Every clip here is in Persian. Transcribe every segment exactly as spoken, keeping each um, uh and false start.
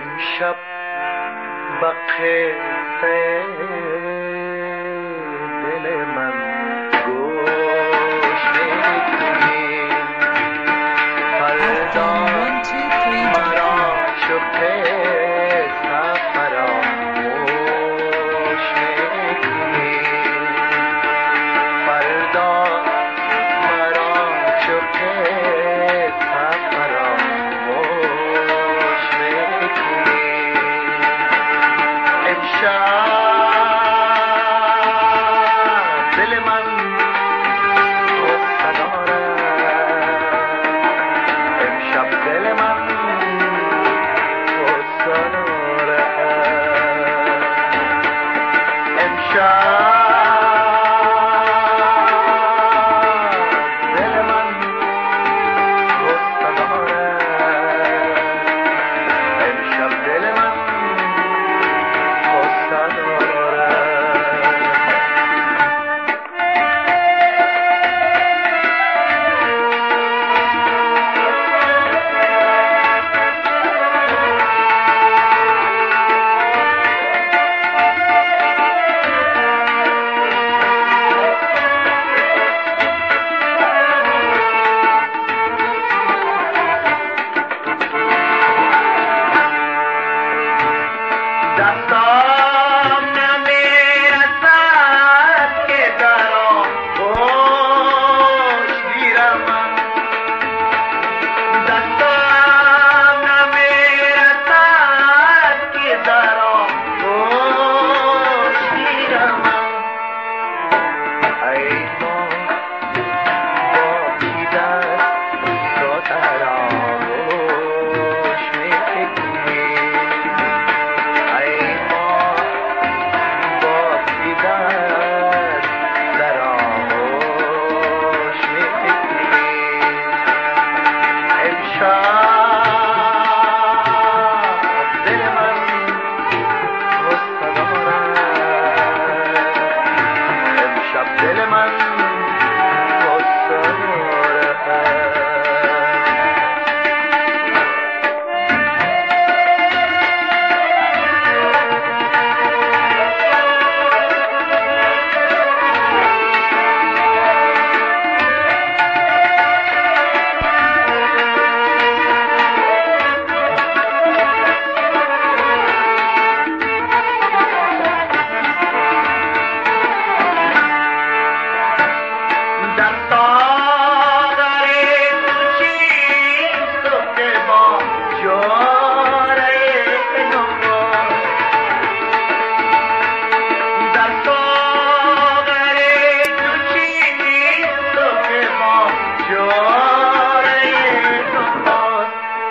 امشب با قصه دل من گوش میکنی فردا مرا شکر فراموش میکنی فردا مرا شکر فراموش میکنی امشب دل من غصه دارد امشب دل من غصه دارد امشب دل من غصه دارد امشب دل من غصه دارد دستام نمیرسد که در آغوش گیرم دستام نمیرسد که در آغوش گیرم ای ما با کی دست تو در آغوش میکنی ای ما با کی دست در آغوش میکنی امشب دل من غصه دارد امشب دل من غصه دارد در ساغر تو چیست و که با جاره نماز در ساغر تو چیست و که با جاره نماز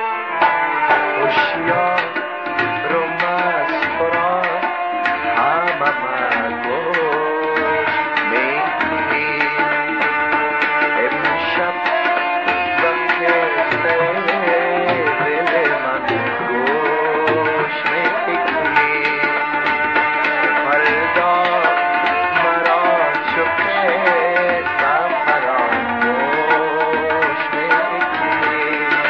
هوشیار رو مسپران همه مگوش میکنی امشب با قصه دل من گوش میکنی فردا مرا شکر فراموش میکنی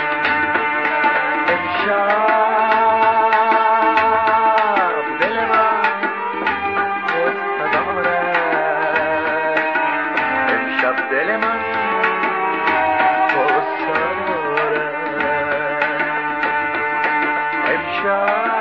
امشب دل من غصه دارد امشب دل من غصه دارد امشب